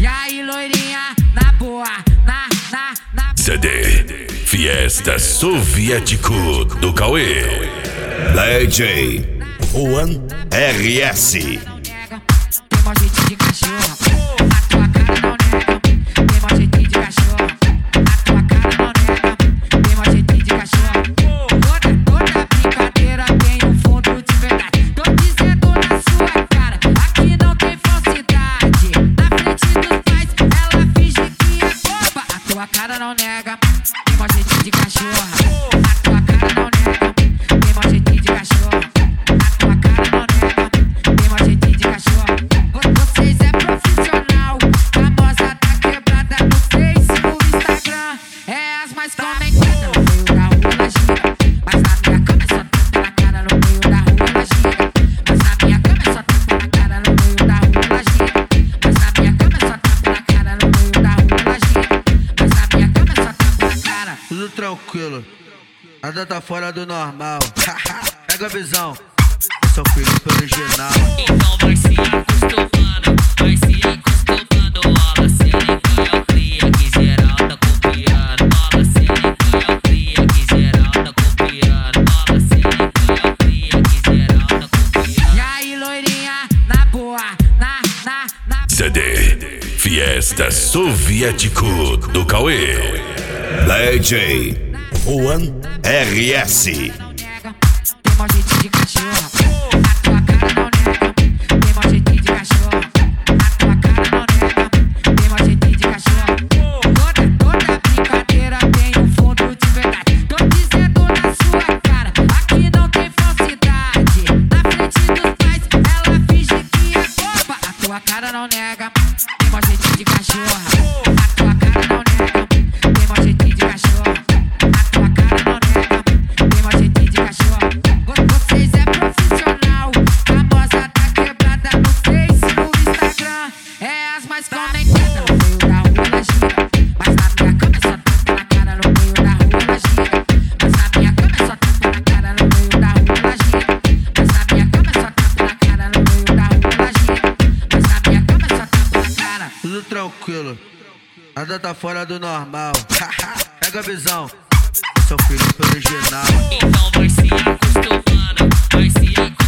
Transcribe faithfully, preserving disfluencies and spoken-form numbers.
E aí, loirinha, na boa, na, na, na. C D Fiesta Soviético do Cauê. D J Juan R S. Tem mó jeitinho de cachorro, a tua cara não nega. Tem mó jeitinho de cachorro, a tua cara não nega. Tem mó jeitinho de cachorro. Toda, toda brincadeira tem um fundo de verdade. Tô dizendo na sua cara, aqui não tem falsidade. Na frente dos pais, ela finge que é boba. A tua cara não nega. Tem mó jeitinho de cachorro, a tua cara não nega. Tem mó jeitinho de cachorro, a tua cara não nega. Tem mó jeitinho de cachorro. Vocês é profissional, famosa tá quebrada no Face, no Instagram. É as mais comentadas no meio da rua, ela gira. Mas na minha cama é só tapa na cara, no meio da rua ela gira. Mas na minha cama é só tapa na cara, no meio da rua ela gira. Mas na minha cama é só tapa na cara, no meio da rua ela gira. Mas na minha cama é só tapa na cara. Tudo tranquilo, nada tá fora do normal. Pega a visão, eu sou filho original. Então vai se acostumando, vai se acostumando. Mola seringa, eu cria que geral tá copiando. Mola seringa, eu cria que geral tá copiando. Mola seringa, eu cria que geral tá copiando. E aí, loirinha, na boa, na, na, na. C D Fiesta Soviético do Cauê. D J Juan R S. Tem mó jeitinho de cachorro, a tua cara não nega. Tem mó jeitinho de cachorro, a tua cara não nega. Tem mó jeitinho de cachorro. Toda, toda brincadeira tem um fundo de verdade. Tô dizendo na sua cara, aqui não tem falsidade. Na frente dos pais, ela finge que é boba. A tua cara não nega. Tem mó jeitinho de cachorro, a tua cara não nega. Tem mó jeitinho de cachorro, a tua cara não nega. Tem mó jeitinho de cachorro. Vocês é profissional, famosa tá quebrada no Face, no Instagram. É as mais comentadas no meio da rua ela gira. Mas na minha cama é só tapa na cara, no meio da rua ela gira. Mas na minha cama é só tapa na cara, no meio da rua ela gira. Mas na minha cama é só tapa na cara, no meio da rua ela gira. Mas na minha cama é só tapa na cara. Tudo tranquilo, nada tá fora do normal. Pega a visão, eu sou filho original. Então vai se acostumando, vai se acostumando.